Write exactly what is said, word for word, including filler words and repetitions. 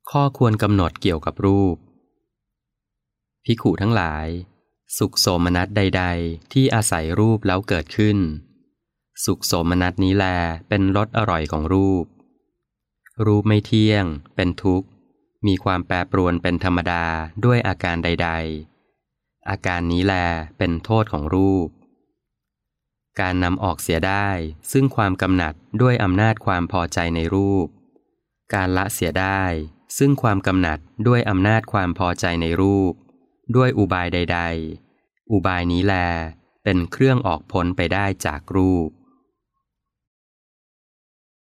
ข้อควรกำหนดเกี่ยวกับรูปภิกขุทั้งหลายสุขโสมนัสใดๆที่อาศัยรูปแล้วเกิดขึ้นสุขโสมนัสนี้แลเป็นรสอร่อยของรูปรูปไม่เที่ยงเป็นทุกข์มีความแปรปรวนเป็นธรรมดาด้วยอาการใดๆอาการนี้แลเป็นโทษของรูปการนำออกเสียได้ซึ่งความกำหนัดด้วยอำนาจความพอใจในรูปการละเสียได้ซึ่งความกำหนัดด้วยอำนาจความพอใจในรูปด้วยอุบายใดๆอุบายนี้แลเป็นเครื่องออกพ้นไปได้จากรูป